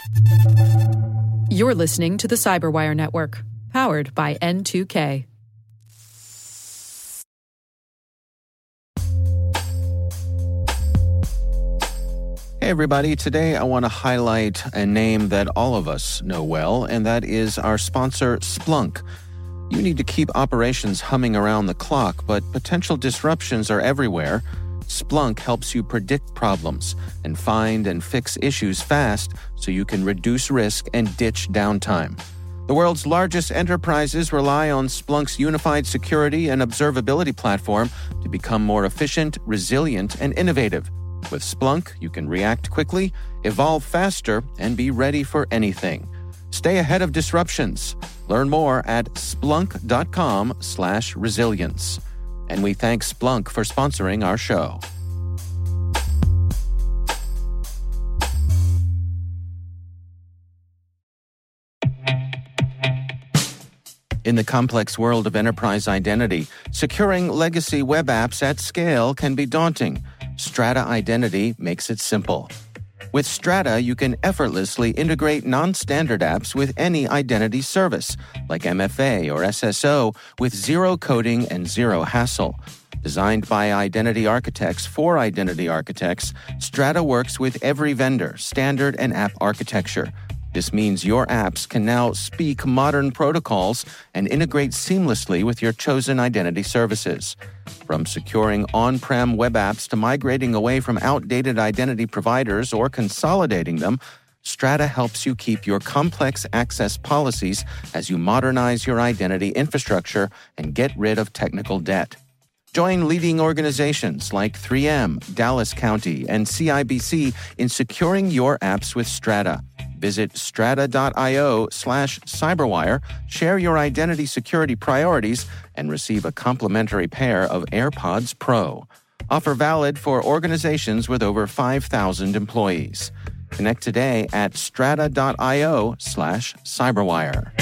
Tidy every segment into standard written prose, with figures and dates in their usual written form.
You're listening to the Cyberwire Network, powered by N2K. Hey everybody, today I want to highlight a name that all of us know well, and that is our sponsor, Splunk. You need to keep operations humming around the clock, but potential disruptions are everywhere. Splunk helps you predict problems and find and fix issues fast so you can reduce risk and ditch downtime. The world's largest enterprises rely on Splunk's unified security and observability platform to become more efficient, resilient, and innovative. With Splunk, you can react quickly, evolve faster, and be ready for anything. Stay ahead of disruptions. Learn more at splunk.com/resilience. And we thank Splunk for sponsoring our show. In the complex world of enterprise identity, securing legacy web apps at scale can be daunting. Strata Identity makes it simple. With Strata, you can effortlessly integrate non-standard apps with any identity service, like MFA or SSO, with zero coding and zero hassle. Designed by identity architects for identity architects, Strata works with every vendor, standard, and app architecture. This means your apps can now speak modern protocols and integrate seamlessly with your chosen identity services. From securing on-prem web apps to migrating away from outdated identity providers or consolidating them, Strata helps you keep your complex access policies as you modernize your identity infrastructure and get rid of technical debt. Join leading organizations like 3M, Dallas County, and CIBC in securing your apps with Strata. Visit strata.io/cyberwire, share your identity security priorities, and receive a complimentary pair of AirPods Pro. Offer valid for organizations with over 5,000 employees. Connect today at strata.io/cyberwire.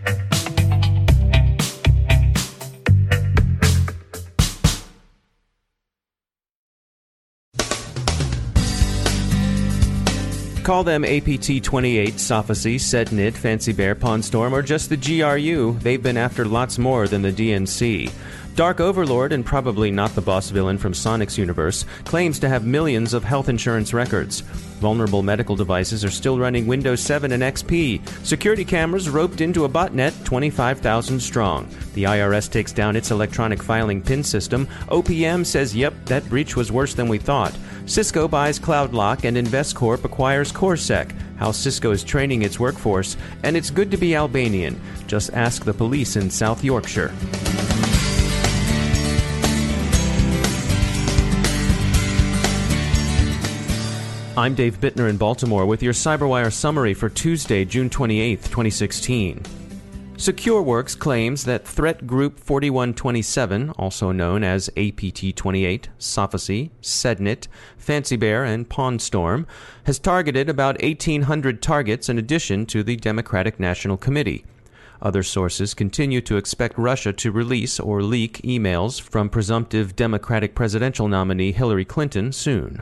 Call them APT-28, Sophacy, SetNit, Fancy Bear, PawnsStorm, or just the GRU. They've been after lots more than the DNC. Dark Overlord, and probably not the boss villain from Sonic's universe, claims to have millions of health insurance records. Vulnerable medical devices are still running Windows 7 and XP. Security cameras roped into a botnet 25,000 strong. The IRS takes down its electronic filing PIN system. OPM says, yep, that breach was worse than we thought. Cisco buys CloudLock, and InvestCorp acquires CoreSec. How Cisco is training its workforce. And it's good to be Albanian. Just ask the police in South Yorkshire. I'm Dave Bittner in Baltimore with your CyberWire summary for Tuesday, June 28, 2016. SecureWorks claims that threat group 4127, also known as APT-28, Sophacy, SetNit, Fancy Bear, and PawnsStorm, has targeted about 1,800 targets in addition to the Democratic National Committee. Other sources continue to expect Russia to release or leak emails from presumptive Democratic presidential nominee Hillary Clinton soon.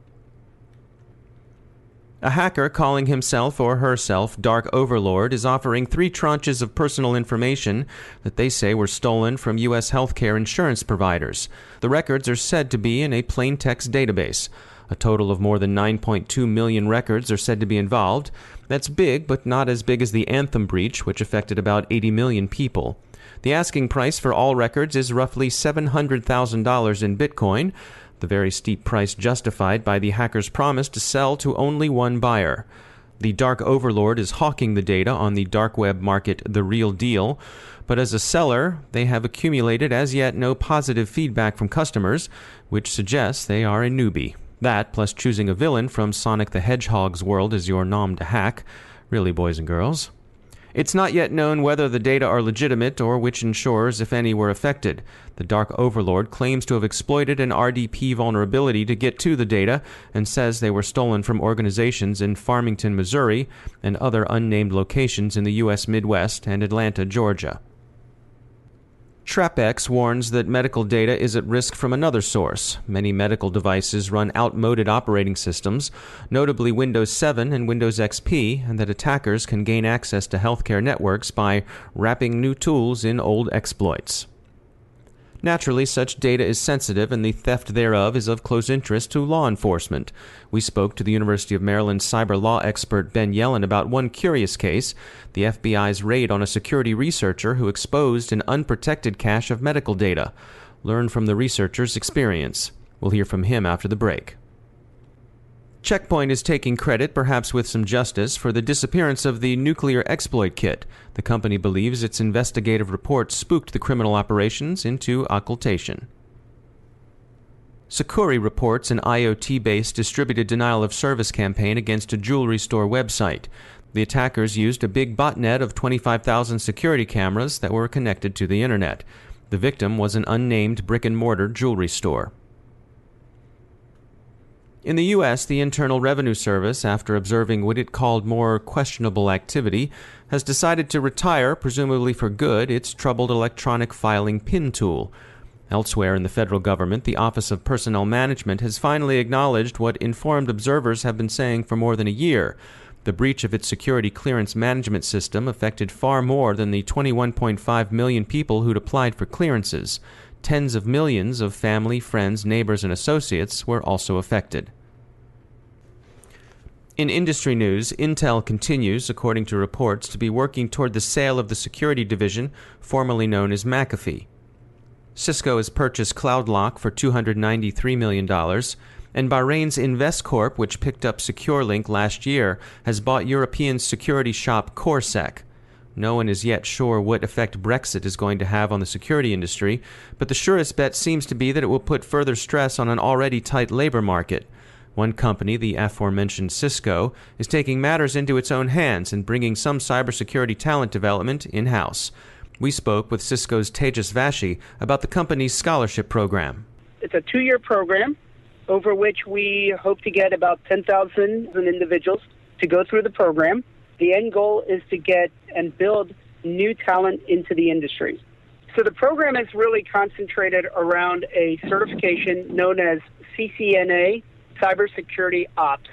A hacker calling himself or herself Dark Overlord is offering 3 tranches of personal information that they say were stolen from U.S. healthcare insurance providers. The records are said to be in a plaintext database. A total of more than 9.2 million records are said to be involved. That's big, but not as big as the Anthem breach, which affected about 80 million people. The asking price for all records is roughly $700,000 in Bitcoin, the very steep price justified by the hacker's promise to sell to only one buyer. The Dark Overlord is hawking the data on the dark web market The Real Deal, but as a seller, they have accumulated as yet no positive feedback from customers, which suggests they are a newbie. That, plus choosing a villain from Sonic the Hedgehog's world as your nom to hack. Really, boys and girls. It's not yet known whether the data are legitimate or which insurers, if any, were affected. The Dark Overlord claims to have exploited an RDP vulnerability to get to the data and says they were stolen from organizations in Farmington, Missouri, and other unnamed locations in the U.S. Midwest and Atlanta, Georgia. TrapX warns that medical data is at risk from another source. Many medical devices run outmoded operating systems, notably Windows 7 and Windows XP, and that attackers can gain access to healthcare networks by wrapping new tools in old exploits. Naturally, such data is sensitive, and the theft thereof is of close interest to law enforcement. We spoke to the University of Maryland cyber law expert Ben Yellen about one curious case, the FBI's raid on a security researcher who exposed an unprotected cache of medical data. Learn from the researcher's experience. We'll hear from him after the break. Check Point is taking credit, perhaps with some justice, for the disappearance of the nuclear exploit kit. The company believes its investigative report spooked the criminal operations into occultation. Sucuri reports an IoT-based distributed denial-of-service campaign against a jewelry store website. The attackers used a big botnet of 25,000 security cameras that were connected to the internet. The victim was an unnamed brick-and-mortar jewelry store. In the U.S., the Internal Revenue Service, after observing what it called more questionable activity, has decided to retire, presumably for good, its troubled electronic filing PIN tool. Elsewhere in the federal government, the Office of Personnel Management has finally acknowledged what informed observers have been saying for more than a year. The breach of its security clearance management system affected far more than the 21.5 million people who'd applied for clearances. Tens of millions of family, friends, neighbors, and associates were also affected. In industry news, Intel continues, according to reports, to be working toward the sale of the security division, formerly known as McAfee. Cisco has purchased CloudLock for $293 million, and Bahrain's Investcorp, which picked up SecureLink last year, has bought European security shop CoreSec. No one is yet sure what effect Brexit is going to have on the security industry, but the surest bet seems to be that it will put further stress on an already tight labor market. One company, the aforementioned Cisco, is taking matters into its own hands and bringing some cybersecurity talent development in-house. We spoke with Cisco's Tejas Vashi about the company's scholarship program. It's a 2-year program over which we hope to get about 10,000 individuals to go through the program. The end goal is to get and build new talent into the industry. So the program is really concentrated around a certification known as CCNA, Cybersecurity Ops.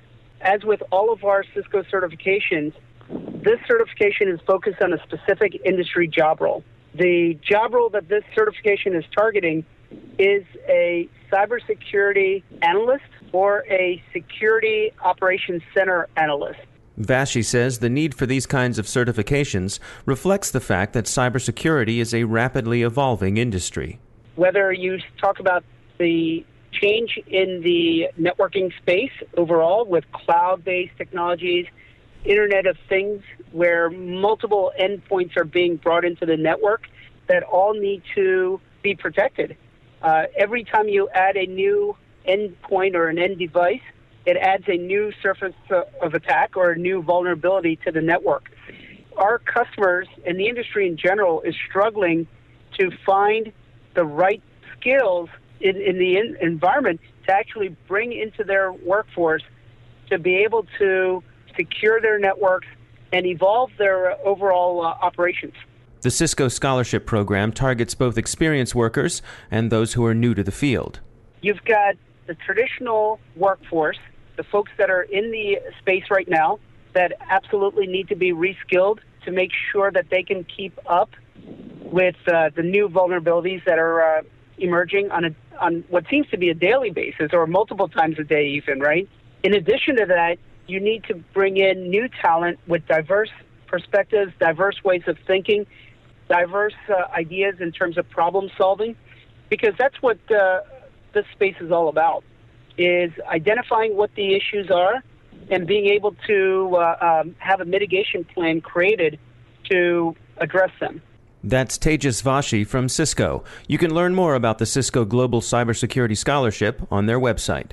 As with all of our Cisco certifications, this certification is focused on a specific industry job role. The job role that this certification is targeting is a cybersecurity analyst or a security operations center analyst. Vashi says the need for these kinds of certifications reflects the fact that cybersecurity is a rapidly evolving industry. Whether you talk about the change in the networking space overall with cloud-based technologies, Internet of Things, where multiple endpoints are being brought into the network that all need to be protected. Every time you add a new endpoint or an end device, it adds a new surface of attack or a new vulnerability to the network. Our customers and the industry in general is struggling to find the right skills in the environment to actually bring into their workforce to be able to secure their networks and evolve their overall operations. The Cisco Scholarship Program targets both experienced workers and those who are new to the field. You've got the traditional workforce, the folks that are in the space right now that absolutely need to be reskilled to make sure that they can keep up with the new vulnerabilities that are emerging on what seems to be a daily basis or multiple times a day even, right? In addition to that, you need to bring in new talent with diverse perspectives, diverse ways of thinking, diverse ideas in terms of problem solving, because that's what this space is all about, is identifying what the issues are and being able to have a mitigation plan created to address them. That's Tejas Vashi from Cisco. You can learn more about the Cisco Global Cybersecurity Scholarship on their website.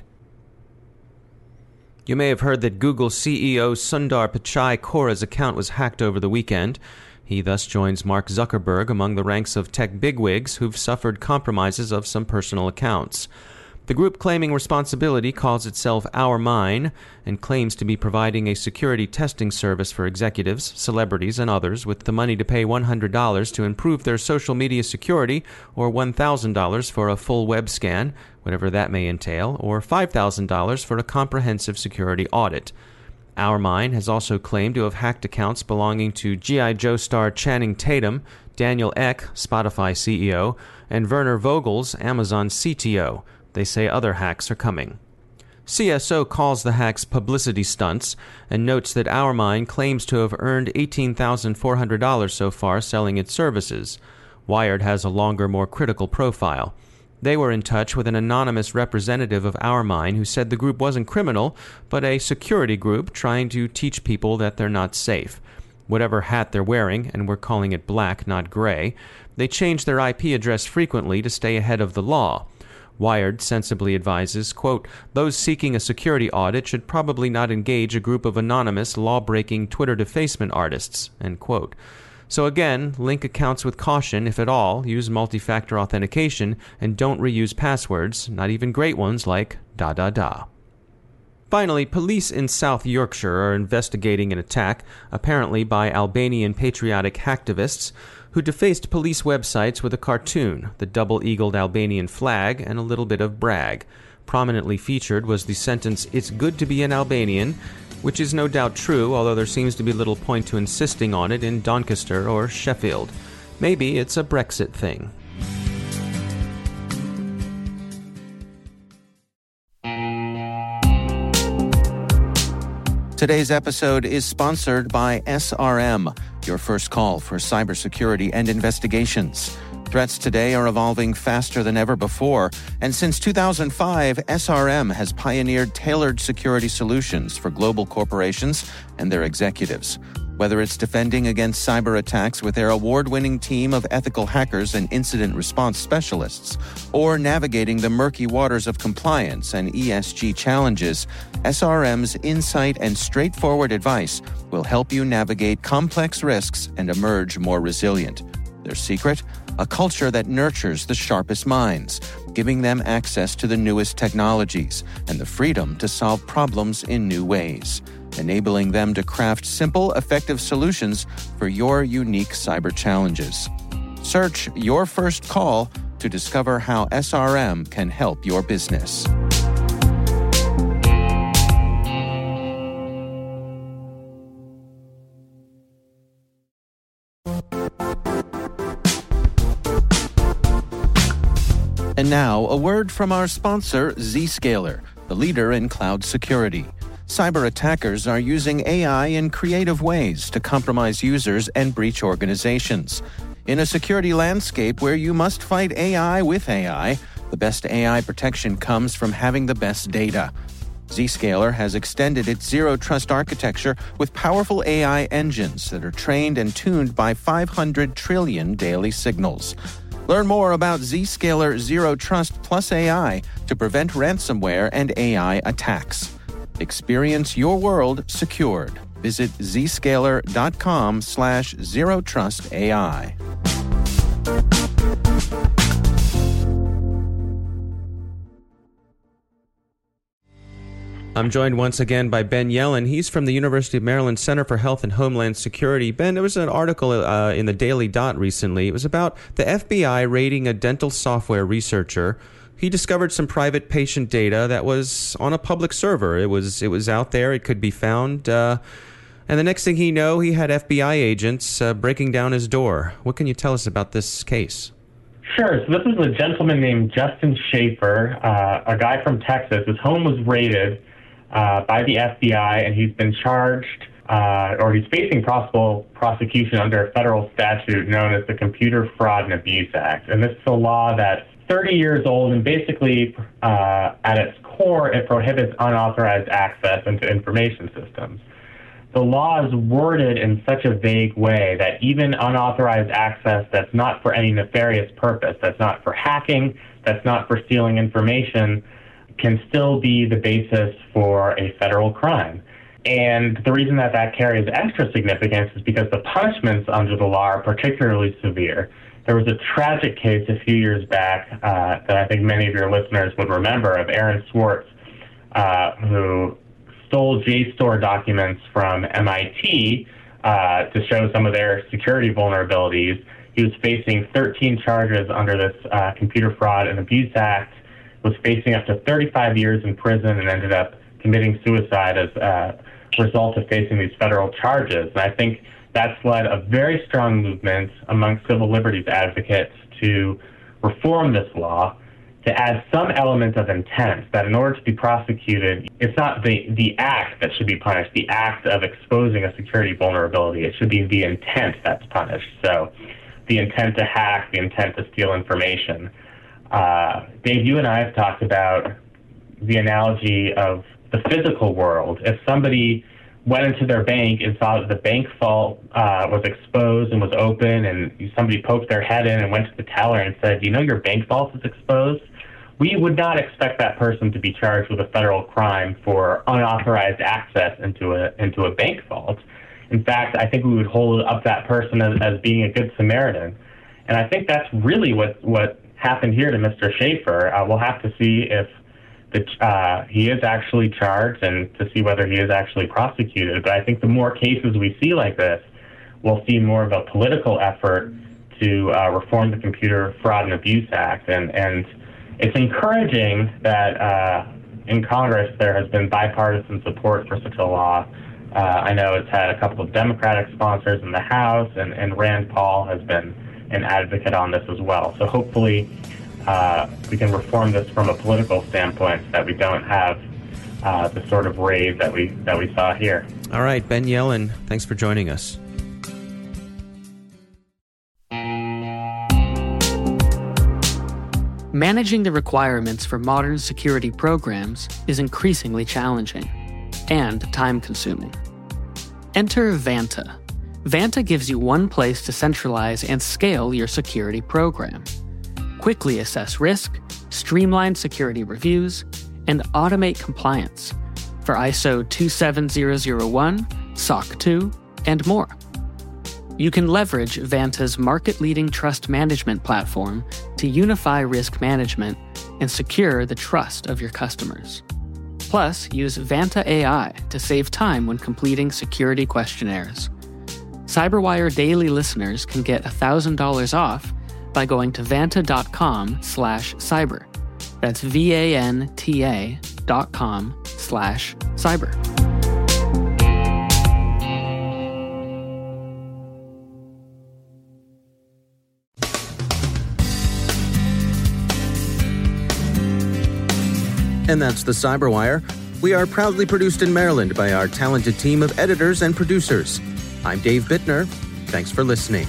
You may have heard that Google CEO Sundar Pichai Quora's account was hacked over the weekend. He thus joins Mark Zuckerberg among the ranks of tech bigwigs who've suffered compromises of some personal accounts. The group claiming responsibility calls itself OurMine and claims to be providing a security testing service for executives, celebrities, and others with the money to pay $100 to improve their social media security, or $1,000 for a full web scan, whatever that may entail, or $5,000 for a comprehensive security audit. OurMine has also claimed to have hacked accounts belonging to G.I. Joe star Channing Tatum, Daniel Ek, Spotify CEO, and Werner Vogels, Amazon CTO. They say other hacks are coming. CSO calls the hacks publicity stunts and notes that OurMine claims to have earned $18,400 so far selling its services. Wired has a longer, more critical profile. They were in touch with an anonymous representative of OurMine who said the group wasn't criminal, but a security group trying to teach people that they're not safe. Whatever hat they're wearing, and we're calling it black, not gray, they change their IP address frequently to stay ahead of the law. Wired sensibly advises, quote, those seeking a security audit should probably not engage a group of anonymous, law-breaking Twitter defacement artists, end quote. So again, link accounts with caution, if at all, use multi-factor authentication, and don't reuse passwords, not even great ones like da-da-da. Finally, police in South Yorkshire are investigating an attack, apparently by Albanian patriotic hacktivists, who defaced police websites with a cartoon, the double-eagled Albanian flag, and a little bit of brag. Prominently featured was the sentence, "It's good to be an Albanian," which is no doubt true, although there seems to be little point to insisting on it in Doncaster or Sheffield. Maybe it's a Brexit thing. Today's episode is sponsored by SRM, your first call for cybersecurity and investigations. Threats today are evolving faster than ever before, and since 2005, SRM has pioneered tailored security solutions for global corporations and their executives. Whether it's defending against cyber attacks with their award-winning team of ethical hackers and incident response specialists, or navigating the murky waters of compliance and ESG challenges, SRM's insight and straightforward advice will help you navigate complex risks and emerge more resilient. Their secret? A culture that nurtures the sharpest minds, giving them access to the newest technologies and the freedom to solve problems in new ways, enabling them to craft simple, effective solutions for your unique cyber challenges. Search Your First Call to discover how SRM can help your business. And now, a word from our sponsor, Zscaler, the leader in cloud security. Cyber attackers are using AI in creative ways to compromise users and breach organizations. In a security landscape where you must fight AI with AI, the best AI protection comes from having the best data. Zscaler has extended its zero-trust architecture with powerful AI engines that are trained and tuned by 500 trillion daily signals. Learn more about Zscaler Zero Trust Plus AI to prevent ransomware and AI attacks. Experience your world secured. Visit zscaler.com/zerotrustai. I'm joined once again by Ben Yelin. He's from the University of Maryland Center for Health and Homeland Security. Ben, there was an article in the Daily Dot recently. It was about the FBI raiding a dental software researcher. He discovered some private patient data that was on a public server. It was out there. It could be found. And the next thing he knew, he had FBI agents breaking down his door. What can you tell us about this case? Sure. So this is a gentleman named Justin Schaefer, a guy from Texas. His home was raided by the FBI, and he's been charged, or he's facing possible prosecution under a federal statute known as the Computer Fraud and Abuse Act. And this is a law that's 30 years old, and basically, at its core, it prohibits unauthorized access into information systems. The law is worded in such a vague way that even unauthorized access that's not for any nefarious purpose, that's not for hacking, that's not for stealing information, can still be the basis for a federal crime. And the reason that carries extra significance is because the punishments under the law are particularly severe. There was a tragic case a few years back that I think many of your listeners would remember of Aaron Swartz, who stole JSTOR documents from MIT to show some of their security vulnerabilities. He was facing 13 charges under this Computer Fraud and Abuse Act, was facing up to 35 years in prison, and ended up committing suicide as a result of facing these federal charges. And I think that's led a very strong movement among civil liberties advocates to reform this law, to add some element of intent, that in order to be prosecuted, it's not the act that should be punished, the act of exposing a security vulnerability. It should be the intent that's punished. So the intent to hack, the intent to steal information. Dave, you and I have talked about the analogy of the physical world. If somebody went into their bank and saw that the bank vault was exposed and was open, and somebody poked their head in and went to the teller and said, "You know your bank vault is exposed?" We would not expect that person to be charged with a federal crime for unauthorized access into a bank vault. In fact, I think we would hold up that person as being a good Samaritan. And I think that's really what happened here to Mr. Schaefer. We'll have to see if he is actually charged and to see whether he is actually prosecuted. But I think the more cases we see like this, we'll see more of a political effort to reform the Computer Fraud and Abuse Act. And it's encouraging that in Congress there has been bipartisan support for such a law. I know it's had a couple of Democratic sponsors in the House, and Rand Paul has been an advocate on this as well. So hopefully we can reform this from a political standpoint so that we don't have the sort of rave that we saw here. All right, Ben Yelin, thanks for joining us. Managing the requirements for modern security programs is increasingly challenging and time-consuming. Enter Vanta. Vanta gives you one place to centralize and scale your security program. Quickly assess risk, streamline security reviews, and automate compliance for ISO 27001, SOC 2, and more. You can leverage Vanta's market-leading trust management platform to unify risk management and secure the trust of your customers. Plus, use Vanta AI to save time when completing security questionnaires. CyberWire Daily listeners can get $1,000 off by going to vanta.com/cyber. That's VANTA.com/cyber. And that's the CyberWire. We are proudly produced in Maryland by our talented team of editors and producers. I'm Dave Bittner. Thanks for listening.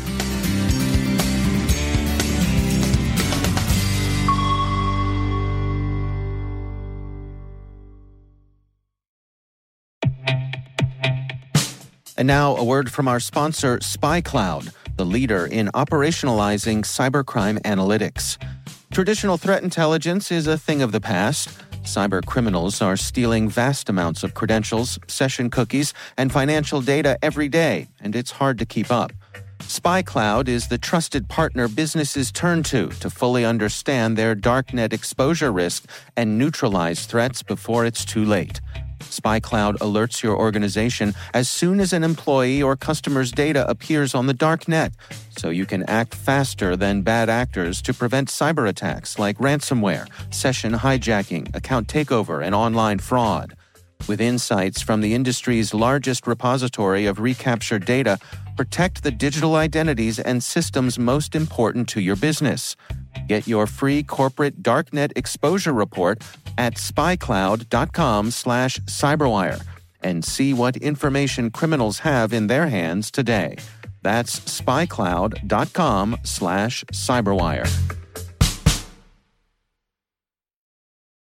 And now a word from our sponsor, SpyCloud, the leader in operationalizing cybercrime analytics. Traditional threat intelligence is a thing of the past. Cyber criminals are stealing vast amounts of credentials, session cookies, and financial data every day, and it's hard to keep up. SpyCloud is the trusted partner businesses turn to fully understand their darknet exposure risk and neutralize threats before it's too late. SpyCloud alerts your organization as soon as an employee or customer's data appears on the darknet, so you can act faster than bad actors to prevent cyber attacks like ransomware, session hijacking, account takeover, and online fraud. With insights from the industry's largest repository of recaptured data, protect the digital identities and systems most important to your business. Get your free corporate darknet exposure report at spycloud.com/cyberwire and see what information criminals have in their hands today. That's spycloud.com/cyberwire.